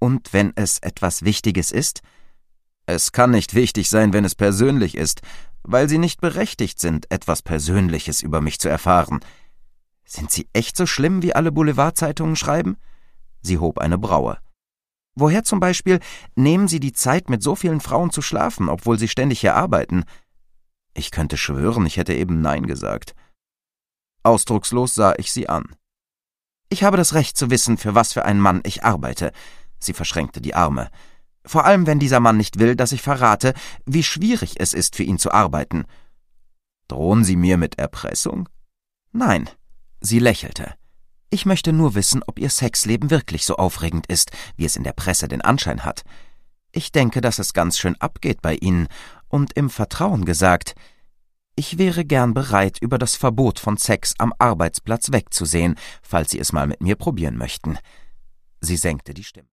Und wenn es etwas Wichtiges ist? Es kann nicht wichtig sein, wenn es persönlich ist, weil Sie nicht berechtigt sind, etwas Persönliches über mich zu erfahren. Sind Sie echt so schlimm, wie alle Boulevardzeitungen schreiben? Sie hob eine Braue. Woher zum Beispiel nehmen Sie die Zeit, mit so vielen Frauen zu schlafen, obwohl Sie ständig hier arbeiten? Ich könnte schwören, ich hätte eben Nein gesagt. Ausdruckslos sah ich sie an. Ich habe das Recht zu wissen, für was für einen Mann ich arbeite. Sie verschränkte die Arme. Vor allem, wenn dieser Mann nicht will, dass ich verrate, wie schwierig es ist, für ihn zu arbeiten. Drohen Sie mir mit Erpressung? Nein. Sie lächelte. Ich möchte nur wissen, ob Ihr Sexleben wirklich so aufregend ist, wie es in der Presse den Anschein hat. Ich denke, dass es ganz schön abgeht bei Ihnen, und im Vertrauen gesagt, ich wäre gern bereit, über das Verbot von Sex am Arbeitsplatz wegzusehen, falls Sie es mal mit mir probieren möchten. Sie senkte die Stimme.